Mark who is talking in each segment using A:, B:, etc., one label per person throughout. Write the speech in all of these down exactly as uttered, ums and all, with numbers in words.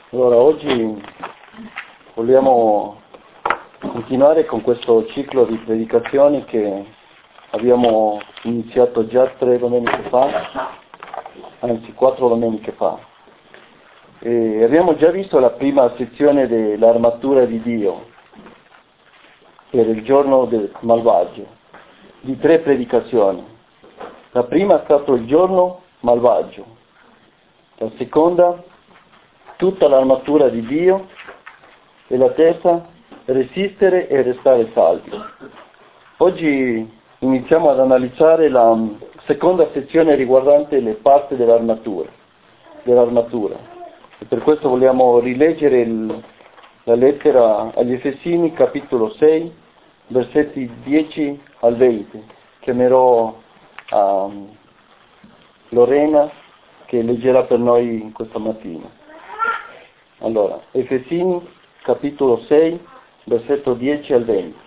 A: Allora, oggi vogliamo continuare con questo ciclo di predicazioni che abbiamo iniziato già tre domeniche fa, anzi quattro domeniche fa. E abbiamo già visto la prima sezione dell'armatura di Dio per il giorno del malvagio, di tre predicazioni. La prima è stato il giorno malvagio, la seconda tutta l'armatura di Dio e la terza resistere e restare saldi. Oggi iniziamo ad analizzare la seconda sezione riguardante le parti dell'armatura, dell'armatura. E per questo vogliamo rileggere il, la lettera agli Efesini, capitolo sei, versetti dieci al venti. Chiamerò a Lorena che leggerà per noi questa mattina. Allora, Efesini, capitolo sei, versetto dieci al venti.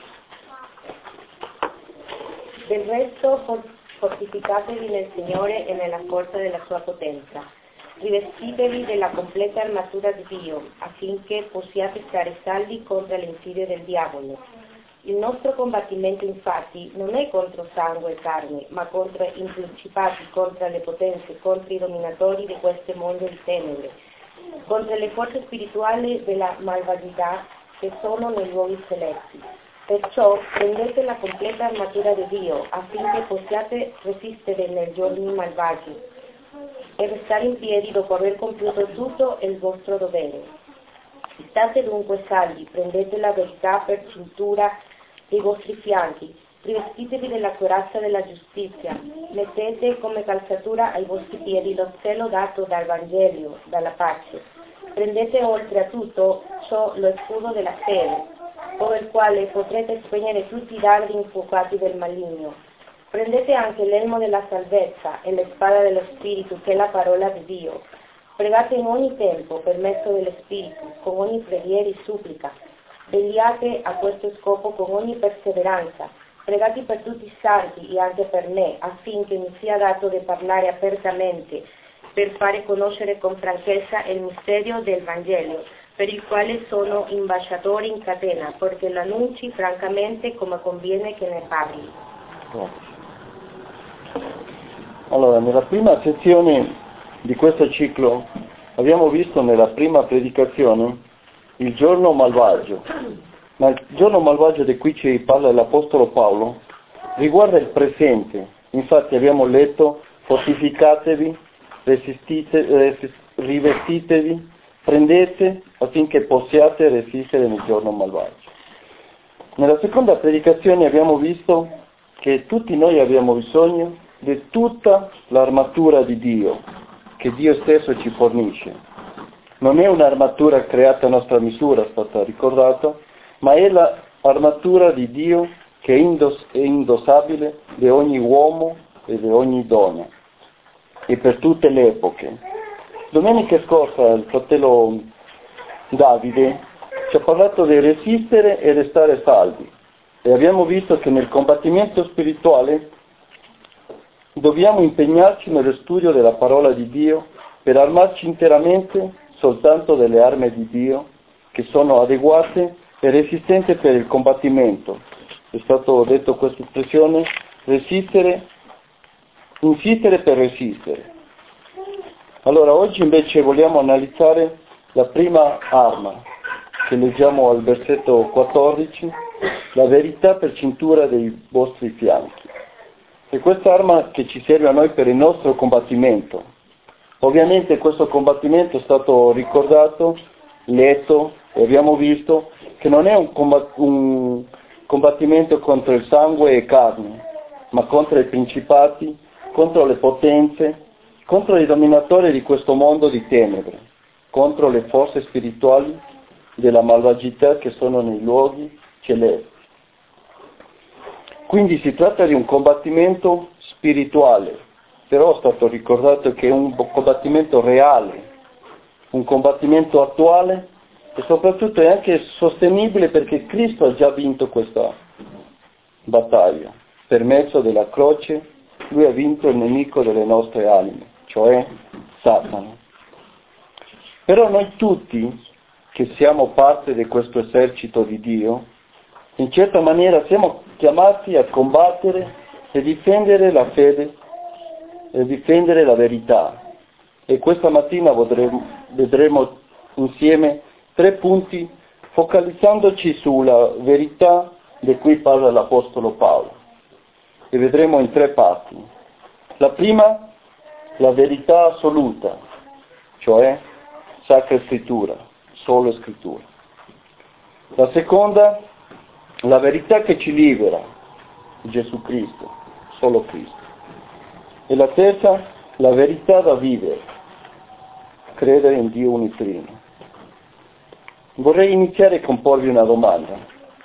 B: Del resto fortificatevi nel Signore e nella forza della sua potenza. Rivestitevi della completa armatura di Dio, affinché possiate stare saldi contro le insidie del diavolo. Il nostro combattimento infatti non è contro sangue e carne, ma contro i principati, contro le potenze, contro i dominatori di questo mondo di tenebre, contro le forze spirituali della malvagità che sono nei luoghi celesti. Perciò prendete la completa armatura di Dio, affinché possiate resistere nei giorni malvagi e restare in piedi dopo aver compiuto tutto il vostro dovere. State dunque saldi, prendete la verità per cintura dei vostri fianchi, rivestitevi della corazza della giustizia, mettete come calzatura ai vostri piedi lo zelo dato dal Vangelo, dalla pace. Prendete oltre a tutto ciò lo scudo della fede, con il quale potrete spegnere tutti i dardi infuocati del maligno. Prendete anche l'elmo della salvezza e la spada dello Spirito, che è la parola di Dio. Pregate in ogni tempo per mezzo dello Spirito, con ogni preghiera e supplica. Vegliate a questo scopo con ogni perseveranza. Pregate per tutti i santi e anche per me, affinché mi sia dato di parlare apertamente, per fare conoscere con franchezza il mistero del Vangelo, per il quale sono ambasciatore in catena, perché lo annunci francamente come conviene che ne parli.
A: Allora, nella prima sezione di questo ciclo abbiamo visto nella prima predicazione il giorno malvagio, ma il giorno malvagio di cui ci parla l'Apostolo Paolo riguarda il presente. Infatti abbiamo letto: fortificatevi, resistite, resist, rivestitevi, prendete affinché possiate resistere nel giorno malvagio. Nella seconda predicazione abbiamo visto che tutti noi abbiamo bisogno di tutta l'armatura di Dio, che Dio stesso ci fornisce. Non è un'armatura creata a nostra misura, è stata ricordata, ma è l'armatura di Dio che è, indos- è indossabile di ogni uomo e di ogni donna, e per tutte le epoche. Domenica scorsa il fratello Davide ci ha parlato di resistere e restare saldi, e abbiamo visto che nel combattimento spirituale dobbiamo impegnarci nello studio della parola di Dio per armarci interamente soltanto delle armi di Dio che sono adeguate e resistenti per il combattimento. È stato detto questa espressione: resistere, insistere per resistere. Allora, oggi invece vogliamo analizzare la prima arma, che leggiamo al versetto quattordici, la verità per cintura dei vostri fianchi. E questa arma che ci serve a noi per il nostro combattimento. Ovviamente questo combattimento è stato ricordato, letto, e abbiamo visto che non è un, combat- un combattimento contro il sangue e carne, ma contro i principati, contro le potenze, contro i dominatori di questo mondo di tenebre, contro le forze spirituali della malvagità che sono nei luoghi celesti. Quindi si tratta di un combattimento spirituale, però è stato ricordato che è un combattimento reale, un combattimento attuale, e soprattutto è anche sostenibile perché Cristo ha già vinto questa battaglia. Per mezzo della croce Lui ha vinto il nemico delle nostre anime, cioè Satana. Però noi tutti, che siamo parte di questo esercito di Dio, in certa maniera siamo chiamati a combattere e difendere la fede e difendere la verità. E questa mattina vedremo, vedremo insieme tre punti focalizzandoci sulla verità di cui parla l'Apostolo Paolo. E vedremo in tre parti. La prima, la verità assoluta, cioè Sacra Scrittura, solo Scrittura. La seconda, la verità che ci libera, Gesù Cristo, solo Cristo. E la terza, la verità da vivere, credere in Dio unitrino. Vorrei iniziare con porvi una domanda.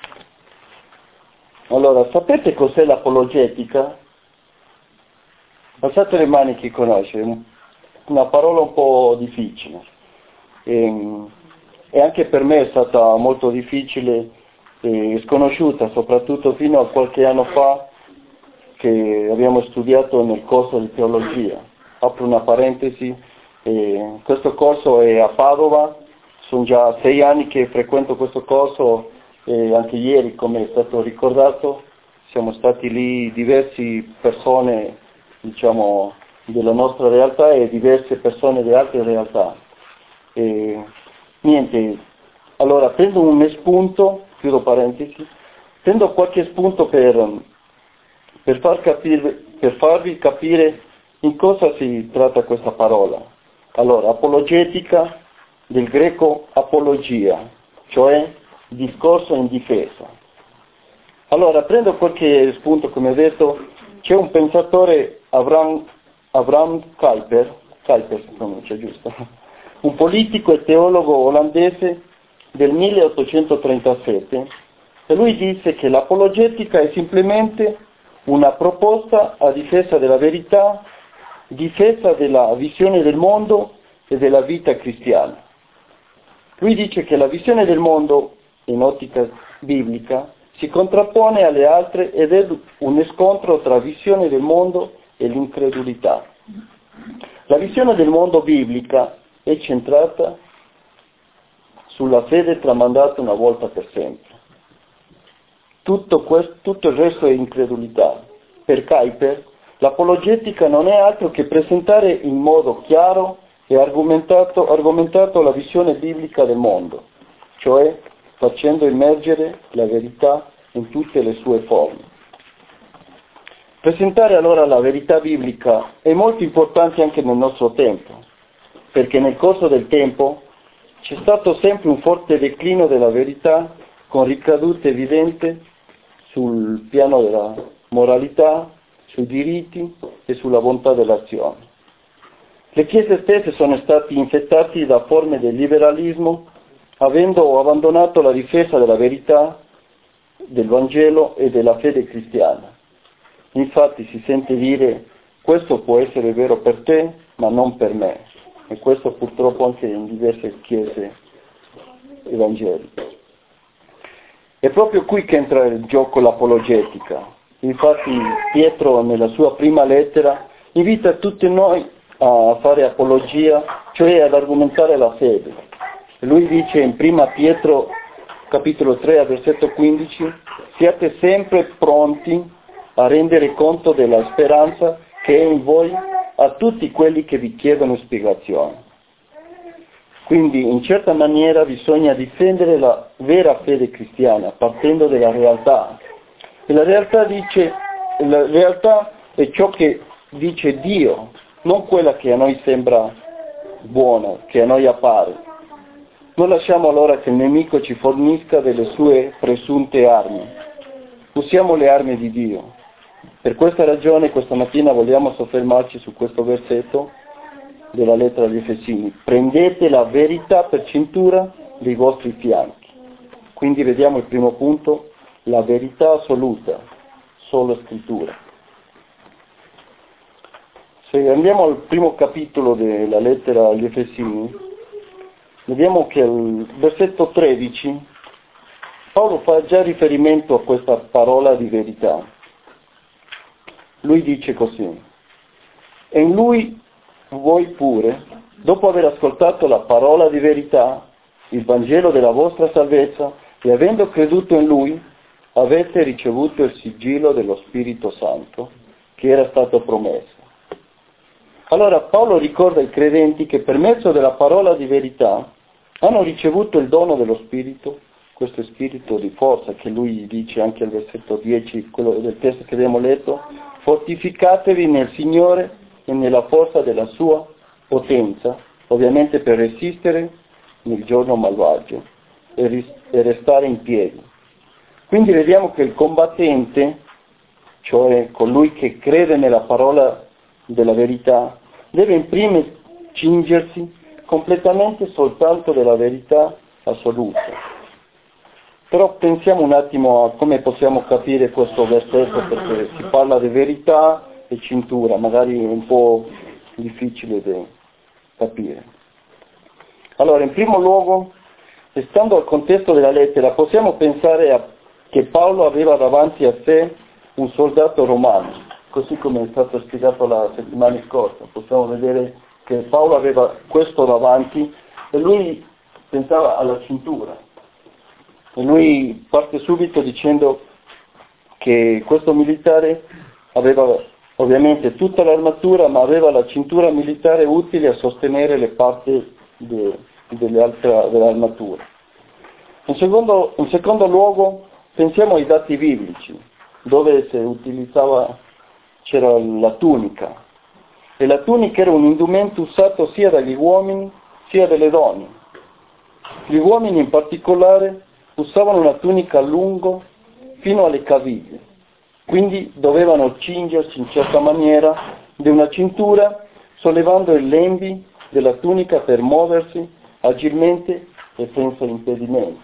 A: Allora, sapete cos'è l'apologetica? Alzate le mani chi conosce, una parola un po' difficile. E, e anche per me è stata molto difficile e sconosciuta, soprattutto fino a qualche anno fa che abbiamo studiato nel corso di teologia. Apro una parentesi, eh, questo corso è a Padova, sono già sei anni che frequento questo corso e anche ieri, come è stato ricordato, siamo stati lì diverse persone, diciamo, della nostra realtà e diverse persone di altre realtà. E, niente, allora prendo un spunto, chiudo parentesi, prendo qualche spunto per, per, far capire, per farvi capire in cosa si tratta questa parola. Allora, apologetica, del greco apologia, cioè discorso in difesa. Allora, prendo qualche spunto, come ho detto, c'è un pensatore, Abraham, Abraham Kuyper, Kuyper si pronuncia giusto, un politico e teologo olandese del milleottocentotrentasette, e lui disse che l'apologetica è semplicemente una proposta a difesa della verità, difesa della visione del mondo e della vita cristiana. Lui dice che la visione del mondo, in ottica biblica, si contrappone alle altre ed è un scontro tra visione del mondo e l'incredulità. La visione del mondo biblica è centrata sulla fede tramandata una volta per sempre. Tutto, questo, tutto il resto è incredulità. Per Kuyper, l'apologetica non è altro che presentare in modo chiaro e argomentato, argomentato la visione biblica del mondo, cioè facendo emergere la verità in tutte le sue forme. Presentare allora la verità biblica è molto importante anche nel nostro tempo, perché nel corso del tempo c'è stato sempre un forte declino della verità con ricadute evidenti sul piano della moralità, sui diritti e sulla bontà dell'azione. Le chiese stesse sono state infettate da forme di liberalismo, avendo abbandonato la difesa della verità, del Vangelo e della fede cristiana. Infatti si sente dire: questo può essere vero per te, ma non per me. E questo purtroppo anche in diverse chiese evangeliche. È proprio qui che entra in gioco l'apologetica. Infatti Pietro nella sua prima lettera invita tutti noi a fare apologia, cioè ad argomentare la fede. Lui dice in prima Pietro capitolo tre versetto quindici: siate sempre pronti a rendere conto della speranza che è in voi a tutti quelli che vi chiedono spiegazioni. Quindi in certa maniera bisogna difendere la vera fede cristiana partendo dalla realtà. E la realtà dice, la realtà è ciò che dice Dio, non quella che a noi sembra buona, che a noi appare. Non lasciamo allora che il nemico ci fornisca delle sue presunte armi. Usiamo le armi di Dio. Per questa ragione questa mattina vogliamo soffermarci su questo versetto della lettera agli Efesini. Prendete la verità per cintura dei vostri fianchi. Quindi vediamo il primo punto, la verità assoluta, solo Scrittura. Se andiamo al primo capitolo della lettera agli Efesini, vediamo che al versetto tredici Paolo fa già riferimento a questa parola di verità. Lui dice così: e in lui voi pure, dopo aver ascoltato la parola di verità, il Vangelo della vostra salvezza, e avendo creduto in Lui, avete ricevuto il sigillo dello Spirito Santo che era stato promesso. Allora Paolo ricorda ai credenti che per mezzo della parola di verità hanno ricevuto il dono dello Spirito, questo spirito di forza che lui dice anche al versetto dieci, quello del testo che abbiamo letto: fortificatevi nel Signore e nella forza della sua potenza, ovviamente per resistere nel giorno malvagio e, ris- e restare in piedi. Quindi vediamo che il combattente, cioè colui che crede nella parola della verità, deve in primis cingersi completamente soltanto della verità assoluta. Però pensiamo un attimo a come possiamo capire questo versetto, perché si parla di verità e cintura, magari è un po' difficile da capire. Allora, in primo luogo, stando al contesto della lettera, possiamo pensare a, che Paolo aveva davanti a sé un soldato romano, così come è stato spiegato la settimana scorsa. Possiamo vedere che Paolo aveva questo davanti e lui pensava alla cintura. E lui parte subito dicendo che questo militare aveva ovviamente tutta l'armatura, ma aveva la cintura militare utile a sostenere le parti de, delle altre, dell'armatura. In secondo, in secondo luogo, pensiamo ai dati biblici, dove si utilizzava, c'era la tunica. E la tunica era un indumento usato sia dagli uomini sia dalle donne. Gli uomini in particolare usavano una tunica a lungo fino alle caviglie, quindi dovevano cingersi in certa maniera di una cintura, sollevando i lembi della tunica per muoversi agilmente e senza impedimenti.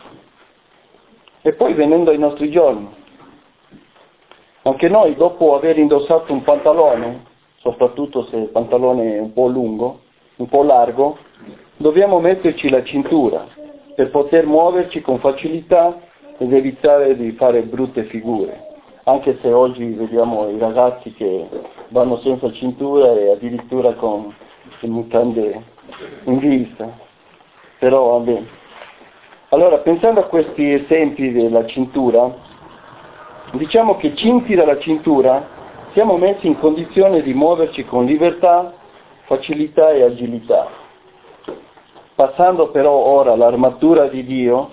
A: E poi venendo ai nostri giorni, anche noi dopo aver indossato un pantalone, soprattutto se il pantalone è un po' lungo, un po' largo, dobbiamo metterci la cintura per poter muoverci con facilità ed evitare di fare brutte figure, anche se oggi vediamo i ragazzi che vanno senza cintura e addirittura con le mutande in vista, però va bene. Allora, pensando a questi esempi della cintura, diciamo che cinti dalla cintura siamo messi in condizione di muoverci con libertà, facilità e agilità. Passando però ora all'armatura di Dio,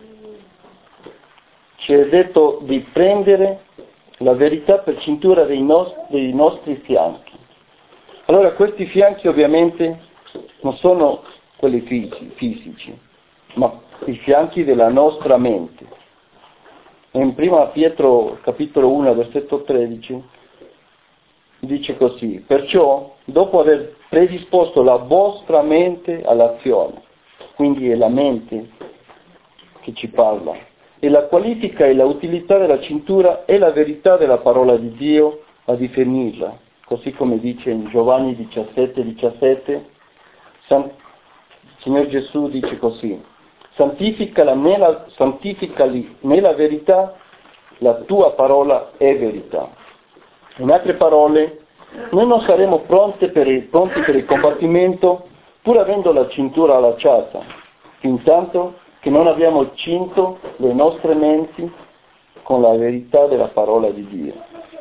A: ci è detto di prendere la verità per cintura dei, nost- dei nostri fianchi. Allora questi fianchi ovviamente non sono quelli fisi- fisici, ma i fianchi della nostra mente. In prima Pietro capitolo uno versetto tredici dice così: perciò dopo aver predisposto la vostra mente all'azione, quindi è la mente che ci parla, e la qualifica e la utilità della cintura è la verità della parola di Dio a definirla, così come dice in Giovanni diciassette diciassette, San, Signor Gesù dice così: santificala nella, santificali nella verità, la tua parola è verità. In altre parole, noi non saremo pronti per il, pronti per il combattimento pur avendo la cintura allacciata, fin tanto che non abbiamo cinto le nostre menti con la verità della parola di Dio.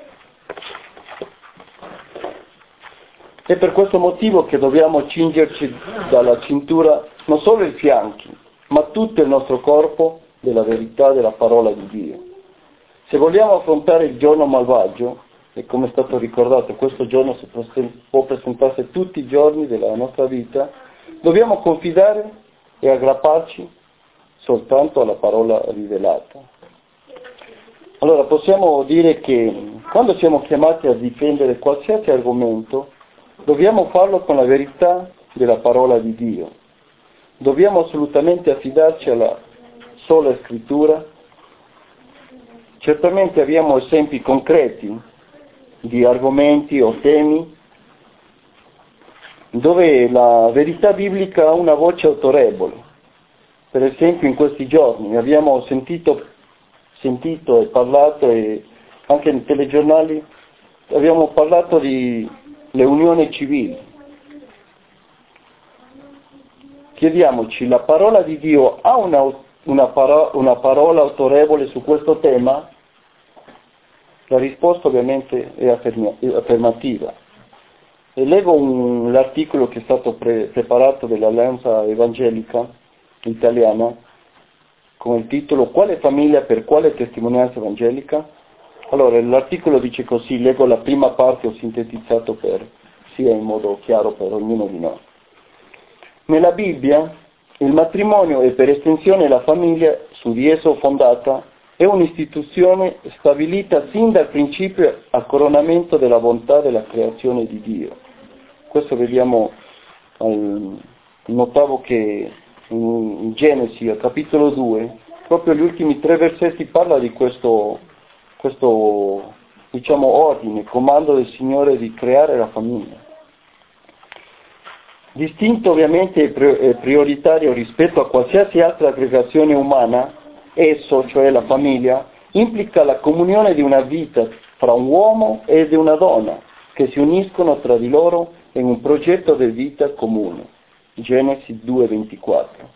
A: È per questo motivo che dobbiamo cingerci dalla cintura non solo i fianchi, ma tutto il nostro corpo della verità della parola di Dio. Se vogliamo affrontare il giorno malvagio, e come è stato ricordato, questo giorno si può presentarsi tutti i giorni della nostra vita, dobbiamo confidare e aggrapparci soltanto alla parola rivelata. Allora possiamo dire che quando siamo chiamati a difendere qualsiasi argomento, dobbiamo farlo con la verità della parola di Dio. Dobbiamo assolutamente affidarci alla sola scrittura. Certamente abbiamo esempi concreti di argomenti o temi dove la verità biblica ha una voce autorevole. Per esempio in questi giorni abbiamo sentito, sentito e parlato, e anche nei telegiornali abbiamo parlato di le unioni civili. chiediamoci, la parola di Dio ha una, una, paro, una parola autorevole su questo tema? La risposta ovviamente è, afferma, è affermativa. E leggo un, l'articolo che è stato pre, preparato dall'Alleanza Evangelica Italiana con il titolo "Quale famiglia per quale testimonianza evangelica?". Allora, l'articolo dice così, leggo la prima parte, ho sintetizzato per sia in modo chiaro per ognuno di noi. Nella Bibbia il matrimonio e per estensione la famiglia su di esso fondata è un'istituzione stabilita sin dal principio a coronamento della bontà della creazione di Dio. Questo vediamo al, notavo che in Genesi, al capitolo due, proprio gli ultimi tre versetti parla di questo, questo diciamo, ordine, comando del Signore di creare la famiglia. Distinto ovviamente e prioritario rispetto a qualsiasi altra aggregazione umana, esso, cioè la famiglia, implica la comunione di una vita fra un uomo ed una donna, che si uniscono tra di loro in un progetto di vita comune. Genesi due ventiquattro.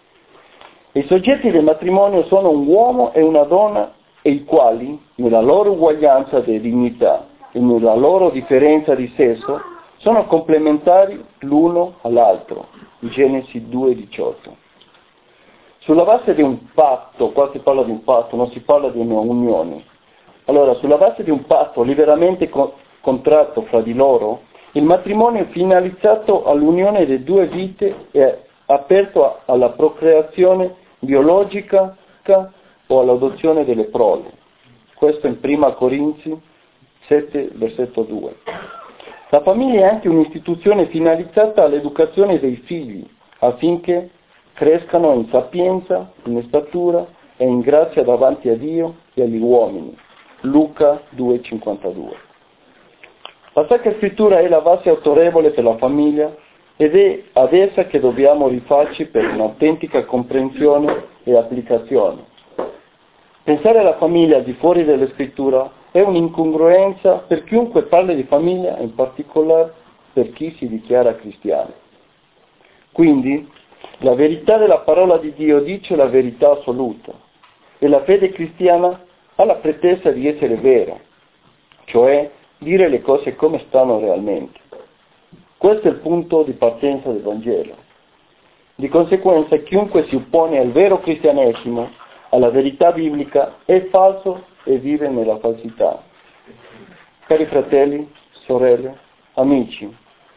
A: I soggetti del matrimonio sono un uomo e una donna, e i quali, nella loro uguaglianza di dignità e nella loro differenza di sesso, sono complementari l'uno all'altro. Genesi due diciotto. Sulla base di un patto, qua si parla di un patto, non si parla di una unione. Allora, sulla base di un patto liberamente co- contratto fra di loro, il matrimonio è finalizzato all'unione di due vite e aperto a, alla procreazione biologica o all'adozione delle prole. Questo in prima Corinzi sette, versetto due. La famiglia è anche un'istituzione finalizzata all'educazione dei figli, affinché crescano in sapienza, in statura e in grazia davanti a Dio e agli uomini. Luca due cinquantadue. La Sacra Scrittura è la base autorevole per la famiglia ed è ad essa che dobbiamo rifarci per un'autentica comprensione e applicazione. Pensare alla famiglia al di fuori della Scrittura è un'incongruenza per chiunque parli di famiglia, in particolare per chi si dichiara cristiano. Quindi, la verità della parola di Dio dice la verità assoluta e la fede cristiana ha la pretesa di essere vera, cioè dire le cose come stanno realmente. Questo è il punto di partenza del Vangelo. Di conseguenza, chiunque si oppone al vero cristianesimo, alla verità biblica, è falso e vive nella falsità. Cari fratelli, sorelle, amici,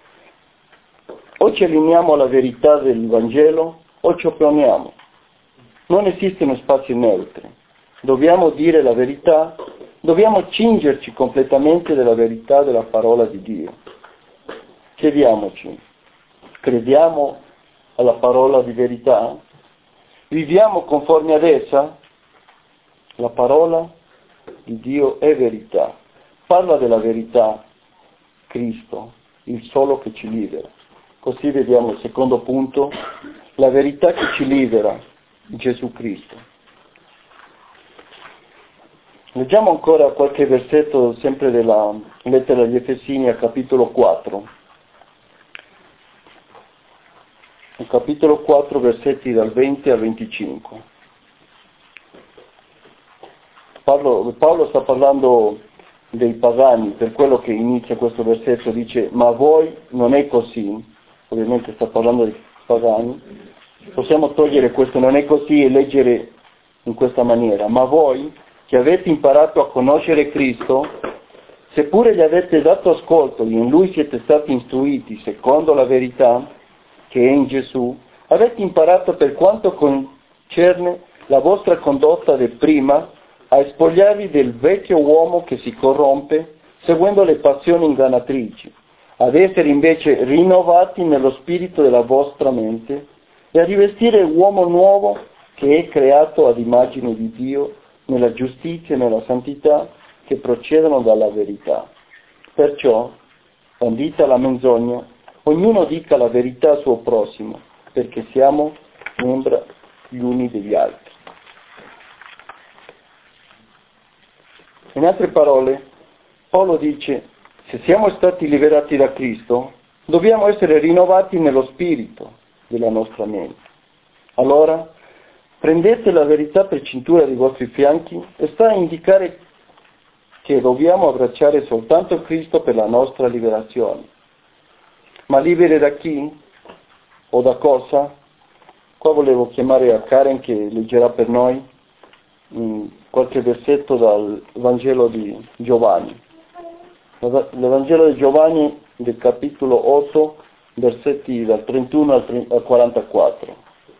A: o ci allineiamo alla verità del Vangelo o ci opponiamo. Non esistono spazi neutri. Dobbiamo dire la verità, dobbiamo cingerci completamente della verità della parola di Dio. Chiediamoci, crediamo alla parola di verità? Viviamo conformi ad essa? La parola di Dio è verità. Parla della verità, Cristo, il solo che ci libera. Così vediamo il secondo punto, la verità che ci libera, Gesù Cristo. Leggiamo ancora qualche versetto sempre della lettera agli Efesini al capitolo quattro. Il capitolo quattro, versetti dal venti al venticinque. Paolo, Paolo sta parlando dei pagani, per quello che inizia questo versetto, dice: ma voi non è così, ovviamente sta parlando dei pagani, possiamo togliere questo non è così e leggere in questa maniera: ma voi che avete imparato a conoscere Cristo, seppure gli avete dato ascolto e in Lui siete stati istruiti secondo la verità che è in Gesù, avete imparato per quanto concerne la vostra condotta del prima a spogliarvi del vecchio uomo che si corrompe seguendo le passioni ingannatrici, ad essere invece rinnovati nello spirito della vostra mente e a rivestire l'uomo nuovo che è creato ad immagine di Dio nella giustizia e nella santità che procedono dalla verità. Perciò, bandita la menzogna, ognuno dica la verità al suo prossimo, perché siamo membra gli uni degli altri. In altre parole, Paolo dice: se siamo stati liberati da Cristo, dobbiamo essere rinnovati nello spirito, della nostra mente. Allora, prendete la verità per cintura dei vostri fianchi e sta a indicare che dobbiamo abbracciare soltanto Cristo per la nostra liberazione. Ma liberi da chi? O da cosa? Qua volevo chiamare a Karen che leggerà per noi mh, qualche versetto dal Vangelo di Giovanni. L'Evangelo di Giovanni del capitolo otto, versetti dal trentuno al quarantaquattro.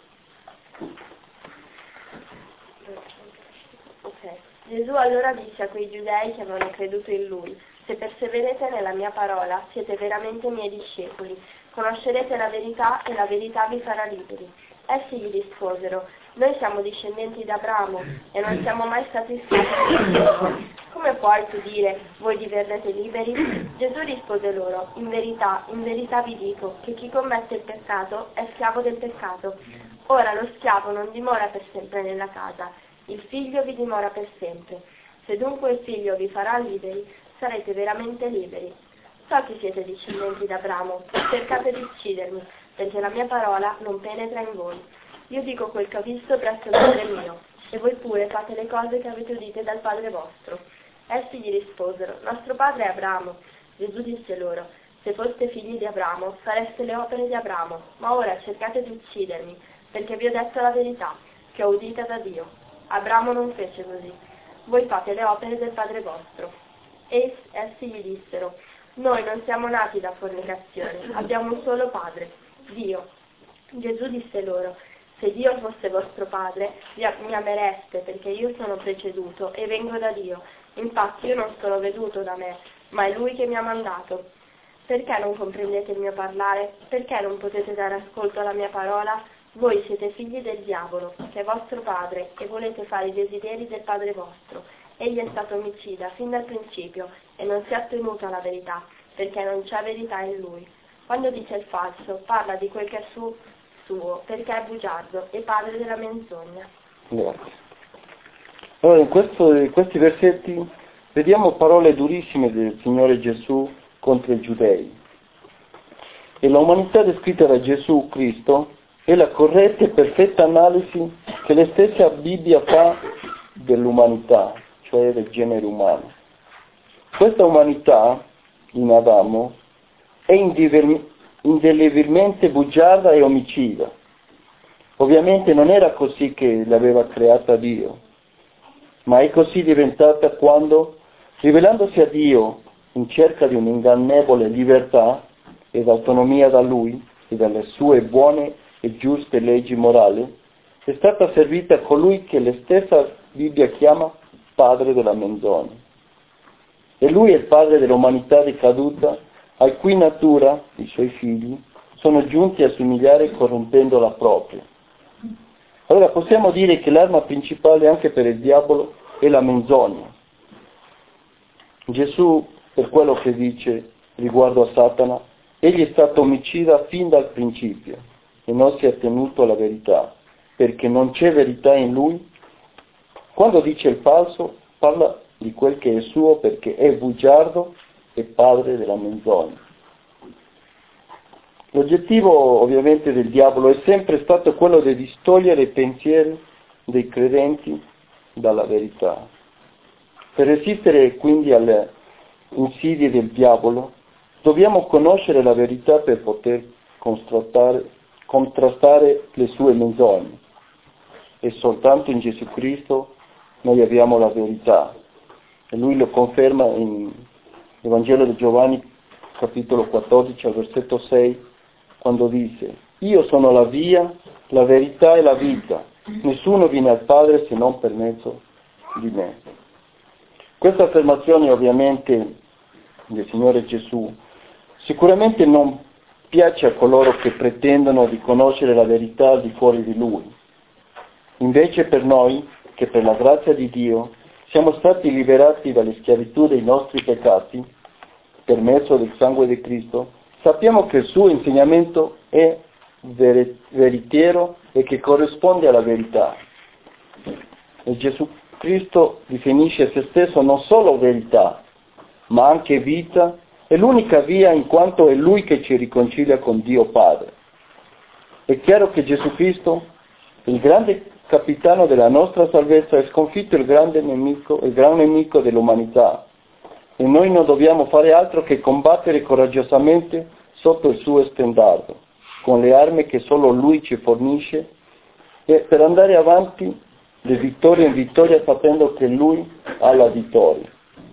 C: Okay. Gesù allora disse a quei giudei che avevano creduto in lui: se perseverete nella mia parola, siete veramente miei discepoli, conoscerete la verità e la verità vi farà liberi. Essi gli risposero: noi siamo discendenti da Abramo e non siamo mai stati schiavi. Come puoi tu dire, voi diverrete liberi? Gesù rispose loro: in verità, in verità vi dico che chi commette il peccato è schiavo del peccato. Ora lo schiavo non dimora per sempre nella casa, il figlio vi dimora per sempre. Se dunque il figlio vi farà liberi, sarete veramente liberi. So che siete discendenti da Abramo, cercate di uccidermi, perché la mia parola non penetra in voi. Io dico quel che ho visto presso il Padre mio, e voi pure fate le cose che avete udite dal Padre vostro. Essi gli risposero: nostro padre è Abramo. Gesù disse loro: se foste figli di Abramo, fareste le opere di Abramo, ma ora cercate di uccidermi, perché vi ho detto la verità, che ho udita da Dio. Abramo non fece così. Voi fate le opere del Padre vostro. E essi gli dissero: noi non siamo nati da fornicazione, abbiamo un solo Padre, Dio. Gesù disse loro: se Dio fosse vostro Padre, mi amereste, perché io sono preceduto e vengo da Dio. Infatti io non sono venuto da me, ma è Lui che mi ha mandato. Perché non comprendete il mio parlare? Perché non potete dare ascolto alla mia parola? Voi siete figli del diavolo, che è vostro padre, e volete fare i desideri del padre vostro. Egli è stato omicida fin dal principio e non si è attenuto alla verità, perché non c'è verità in lui. Quando dice il falso, parla di quel che è su, suo, perché è bugiardo e padre della menzogna.
A: Grazie. Allora, in, questo, in questi versetti vediamo parole durissime del Signore Gesù contro i giudei. E l'umanità descritta da Gesù Cristo è la corretta e perfetta analisi che la stessa Bibbia fa dell'umanità, cioè del genere umano. Questa umanità, in Adamo, è indelebilmente bugiarda e omicida. Ovviamente non era così che l'aveva creata Dio, ma è così diventata quando, rivelandosi a Dio in cerca di un'ingannevole libertà ed autonomia da Lui e dalle sue buone e giuste leggi morali, è stata servita a colui che la stessa Bibbia chiama padre della menzogna. E lui è il padre dell'umanità decaduta, a cui natura, i suoi figli, sono giunti a somigliare corrompendo la propria. Allora possiamo dire che l'arma principale anche per il diavolo è la menzogna. Gesù, per quello che dice riguardo a Satana, egli è stato omicida fin dal principio e non si è tenuto alla verità, perché non c'è verità in lui. Quando dice il falso, parla di quel che è suo, perché è bugiardo e padre della menzogna. L'obiettivo ovviamente del diavolo è sempre stato quello di distogliere i pensieri dei credenti dalla verità. Per resistere quindi alle insidie del diavolo, dobbiamo conoscere la verità per poter contrastare, contrastare le sue menzogne. E soltanto in Gesù Cristo noi abbiamo la verità. E lui lo conferma in Evangelo di Giovanni, capitolo quattordici, al versetto sei, quando dice: io sono la via, la verità e la vita. Nessuno viene al Padre se non per mezzo di me. Questa affermazione ovviamente del Signore Gesù sicuramente non piace a coloro che pretendono di conoscere la verità al di fuori di Lui. Invece per noi, che per la grazia di Dio siamo stati liberati dalle schiavitù dei nostri peccati, per mezzo del sangue di Cristo, sappiamo che il suo insegnamento è veritiero e che corrisponde alla verità. E Gesù Cristo definisce se stesso non solo verità, ma anche vita, è l'unica via in quanto è Lui che ci riconcilia con Dio Padre. È chiaro che Gesù Cristo, il grande capitano della nostra salvezza, ha sconfitto il grande nemico, il gran nemico dell'umanità. E noi non dobbiamo fare altro che combattere coraggiosamente sotto il suo stendardo, con le armi che solo Lui ci fornisce, e per andare avanti di vittoria in vittoria sapendo che Lui ha la vittoria.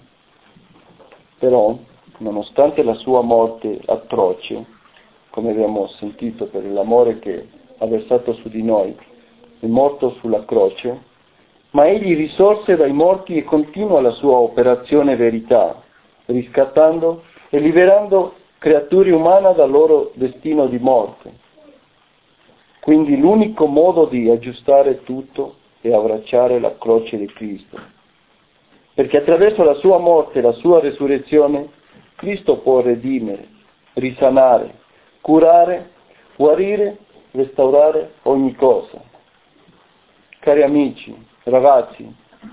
A: Però, nonostante la sua morte atroce, come abbiamo sentito per l'amore che ha versato su di noi, è morto sulla croce, ma Egli risorse dai morti e continua la sua operazione verità, riscattando e liberando creature umane dal loro destino di morte. Quindi l'unico modo di aggiustare tutto è abbracciare la croce di Cristo. Perché attraverso la sua morte e la sua resurrezione, Cristo può redimere, risanare, curare, guarire, restaurare ogni cosa. Cari amici, ragazzi,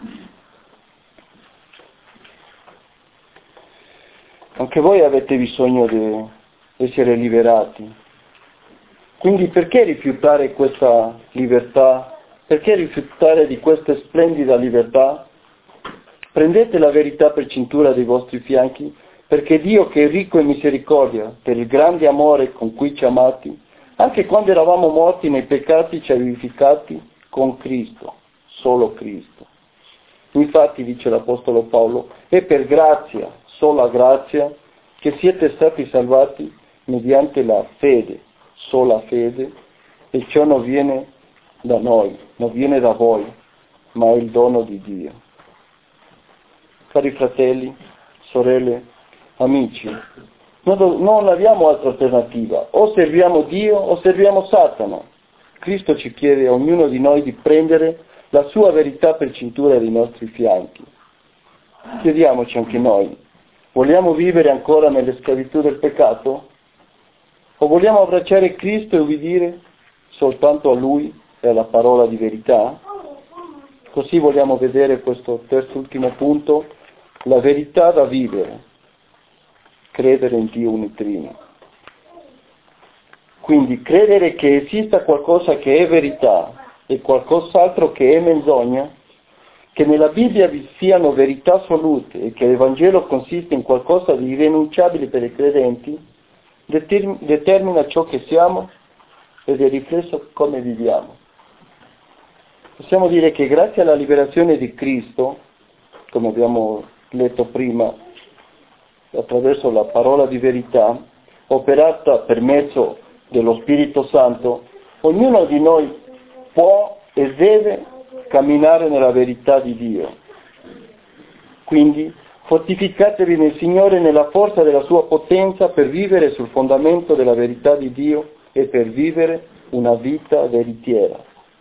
A: anche voi avete bisogno di essere liberati. Quindi perché rifiutare questa libertà? Perché rifiutare di questa splendida libertà? Prendete la verità per cintura dei vostri fianchi, perché Dio, che è ricco in misericordia, per il grande amore con cui ci ha amati, anche quando eravamo morti nei peccati, ci ha vivificati con Cristo, solo Cristo. Infatti, dice l'Apostolo Paolo, è per grazia, sola grazia, che siete stati salvati mediante la fede, sola fede, e ciò non viene da noi, non viene da voi, ma è il dono di Dio. Cari fratelli, sorelle, amici, non, non abbiamo altra alternativa, o serviamo Dio o serviamo Satana. Cristo ci chiede a ognuno di noi di prendere la sua verità per cintura dei nostri fianchi. Chiediamoci anche noi, vogliamo vivere ancora nelle schiavitù del peccato? O vogliamo abbracciare Cristo e ubbidire soltanto a Lui e alla parola di verità? Così vogliamo vedere questo terzo ultimo punto, la verità da vivere, credere in Dio unitrino. Quindi credere che esista qualcosa che è verità e qualcos'altro che è menzogna, che nella Bibbia vi siano verità assolute e che il Vangelo consiste in qualcosa di irrinunciabile per i credenti, determina ciò che siamo ed è riflesso come viviamo. Possiamo dire che grazie alla liberazione di Cristo, come abbiamo letto prima, attraverso la parola di verità, operata per mezzo dello Spirito Santo, ognuno di noi può e deve camminare nella verità di Dio. Quindi fortificatevi nel Signore e nella forza della sua potenza per vivere sul fondamento della verità di Dio e per vivere una vita veritiera.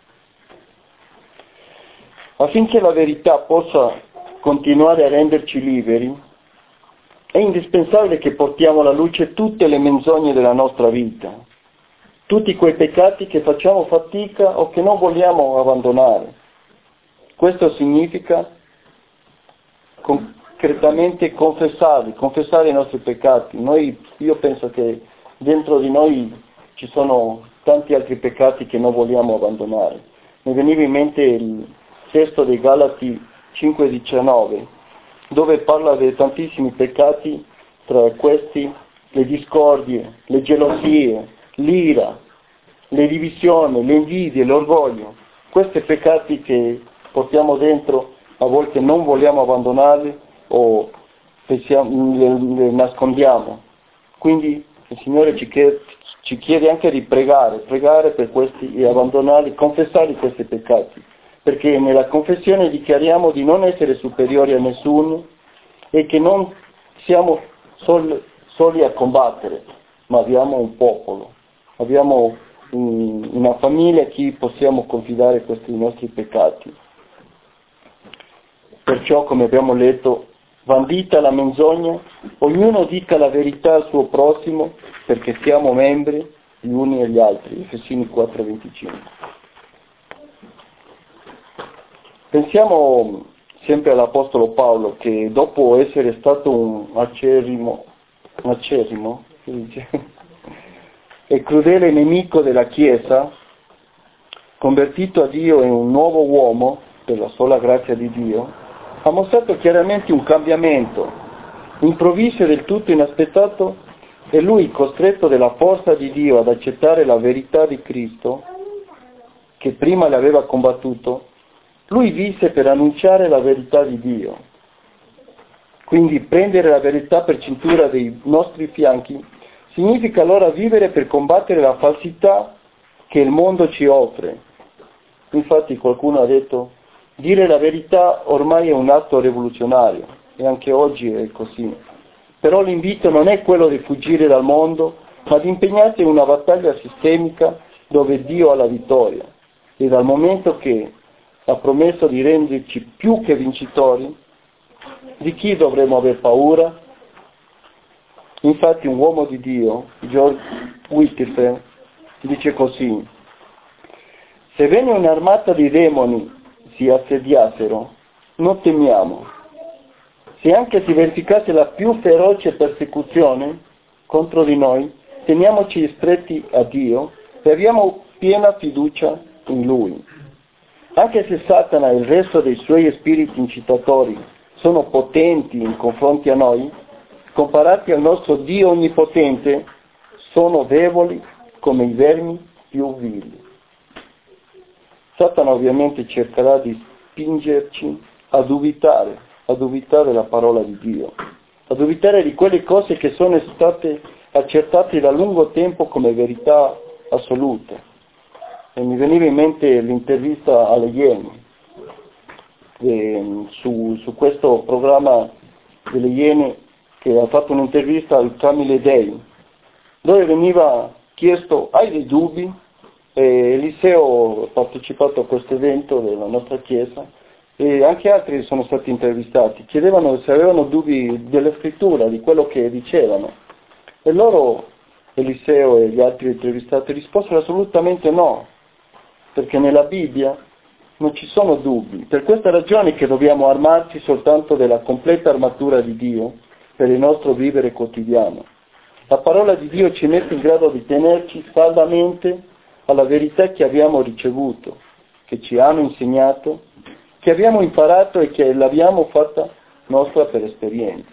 A: Affinché la verità possa continuare a renderci liberi, è indispensabile che portiamo alla luce tutte le menzogne della nostra vita, tutti quei peccati che facciamo fatica o che non vogliamo abbandonare. Questo significa concretamente confessarli, confessare i nostri peccati. Noi, io penso che dentro di noi ci sono tanti altri peccati che non vogliamo abbandonare. Mi veniva in mente il testo dei Galati cinque diciannove, dove parla di tantissimi peccati, tra questi le discordie, le gelosie, l'ira, le divisioni, le invidie, l'orgoglio. Questi peccati che portiamo dentro, a volte non vogliamo abbandonarli o pensiamo, le, le nascondiamo. Quindi il Signore ci chiede, ci chiede anche di pregare, pregare per questi e abbandonarli, confessare questi peccati. Perché nella confessione dichiariamo di non essere superiori a nessuno e che non siamo sol, soli a combattere, ma abbiamo un popolo, abbiamo un, una famiglia a cui possiamo confidare questi nostri peccati. Perciò, come abbiamo letto, bandita la menzogna, ognuno dica la verità al suo prossimo, perché siamo membri gli uni e gli altri. Efesini quattro venticinque. Pensiamo sempre all'Apostolo Paolo, che dopo essere stato un acerrimo, un acerrimo, si dice, e crudele nemico della Chiesa, convertito a Dio in un nuovo uomo, per la sola grazia di Dio, ha mostrato chiaramente un cambiamento, improvviso e del tutto inaspettato, e lui, costretto dalla forza di Dio ad accettare la verità di Cristo, che prima le aveva combattuto, lui visse per annunciare la verità di Dio. Quindi prendere la verità per cintura dei nostri fianchi significa allora vivere per combattere la falsità che il mondo ci offre. Infatti qualcuno ha detto, dire la verità ormai è un atto rivoluzionario, e anche oggi è così. Però l'invito non è quello di fuggire dal mondo, ma di impegnarsi in una battaglia sistemica dove Dio ha la vittoria. E dal momento che ha promesso di renderci più che vincitori, di chi dovremmo aver paura? Infatti un uomo di Dio, George Whitefield, dice così: sebbene un'armata di demoni si assediassero, non temiamo. Se anche si verificasse la più feroce persecuzione contro di noi, teniamoci stretti a Dio e abbiamo piena fiducia in Lui. Anche se Satana e il resto dei suoi spiriti incitatori sono potenti in confronti a noi, comparati al nostro Dio onnipotente, sono deboli come i vermi più vili. Satana ovviamente cercherà di spingerci a dubitare, a dubitare la parola di Dio, a dubitare di quelle cose che sono state accertate da lungo tempo come verità assolute. E mi veniva in mente l'intervista alle Iene, eh, su, su questo programma delle Iene, che ha fatto un'intervista al Camille Day, dove veniva chiesto, hai dei dubbi? E Eliseo ha partecipato a questo evento della nostra chiesa, e anche altri sono stati intervistati, chiedevano se avevano dubbi della scrittura, di quello che dicevano, e loro, Eliseo e gli altri intervistati, risposero assolutamente no, perché nella Bibbia non ci sono dubbi. Per questa ragione che dobbiamo armarci soltanto della completa armatura di Dio per il nostro vivere quotidiano. La parola di Dio ci mette in grado di tenerci saldamente alla verità che abbiamo ricevuto, che ci hanno insegnato, che abbiamo imparato e che l'abbiamo fatta nostra per esperienza.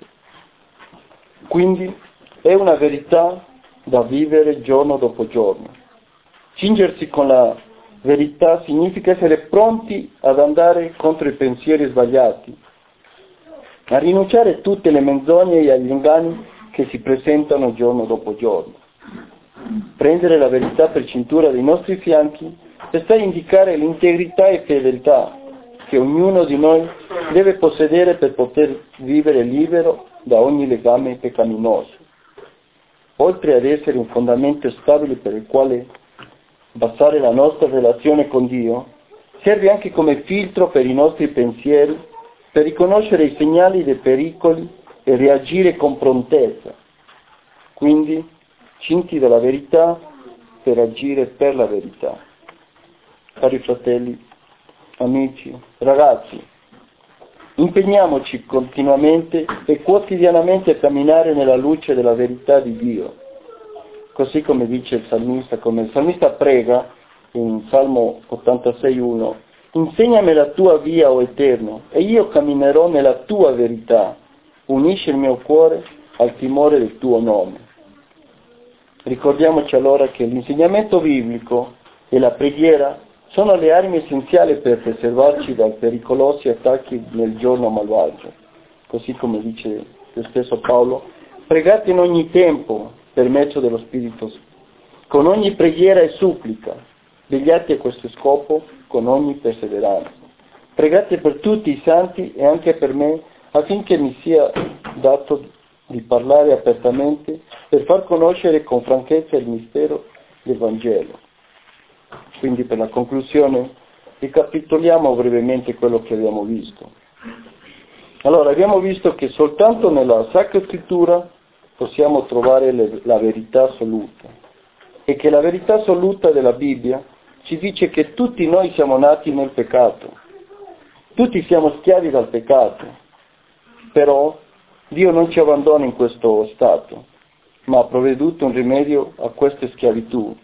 A: Quindi è una verità da vivere giorno dopo giorno. Cingersi con la verità significa essere pronti ad andare contro i pensieri sbagliati, a rinunciare a tutte le menzogne e agli inganni che si presentano giorno dopo giorno. Prendere la verità per cintura dei nostri fianchi sta a indicare l'integrità e fedeltà che ognuno di noi deve possedere per poter vivere libero da ogni legame peccaminoso. Oltre ad essere un fondamento stabile per il quale basare la nostra relazione con Dio, serve anche come filtro per i nostri pensieri, per riconoscere i segnali dei pericoli e reagire con prontezza. Quindi, cinti dalla verità per agire per la verità. Cari fratelli, amici, ragazzi, impegniamoci continuamente e quotidianamente a camminare nella luce della verità di Dio. Così come dice il salmista, come il salmista prega in Salmo ottantasei uno, insegnami la tua via, o Eterno, e io camminerò nella tua verità, unisci il mio cuore al timore del tuo nome. Ricordiamoci allora che l'insegnamento biblico e la preghiera sono le armi essenziali per preservarci dai pericolosi attacchi nel giorno malvagio. Così come dice lo stesso Paolo, pregate in ogni tempo per mezzo dello Spirito, con ogni preghiera e supplica, vegliate a questo scopo con ogni perseveranza. Pregate per tutti i santi e anche per me, affinché mi sia dato di parlare apertamente per far conoscere con franchezza il mistero del Vangelo. Quindi per la conclusione ricapitoliamo brevemente quello che abbiamo visto. Allora, abbiamo visto che soltanto nella Sacra Scrittura possiamo trovare le, la verità assoluta, e che la verità assoluta della Bibbia ci dice che tutti noi siamo nati nel peccato, tutti siamo schiavi dal peccato, però Dio non ci abbandona in questo stato, ma ha provveduto un rimedio a queste schiavitù.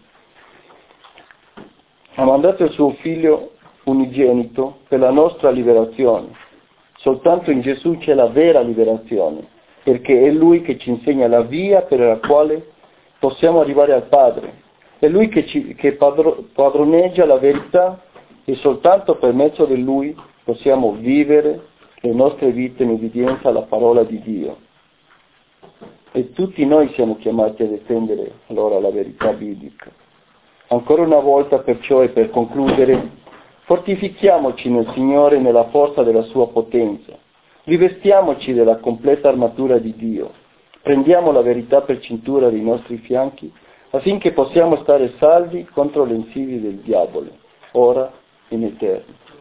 A: Ha mandato il suo figlio unigenito per la nostra liberazione. Soltanto in Gesù c'è la vera liberazione, perché è Lui che ci insegna la via per la quale possiamo arrivare al Padre. È Lui che, ci, che padro, padroneggia la verità e soltanto per mezzo di Lui possiamo vivere le nostre vite in obbedienza alla parola di Dio. E tutti noi siamo chiamati a difendere allora la verità biblica. Ancora una volta perciò e per concludere, fortifichiamoci nel Signore e nella forza della sua potenza. Rivestiamoci della completa armatura di Dio. Prendiamo la verità per cintura dei nostri fianchi affinché possiamo stare saldi contro le insidie del diavolo, ora e in eterno.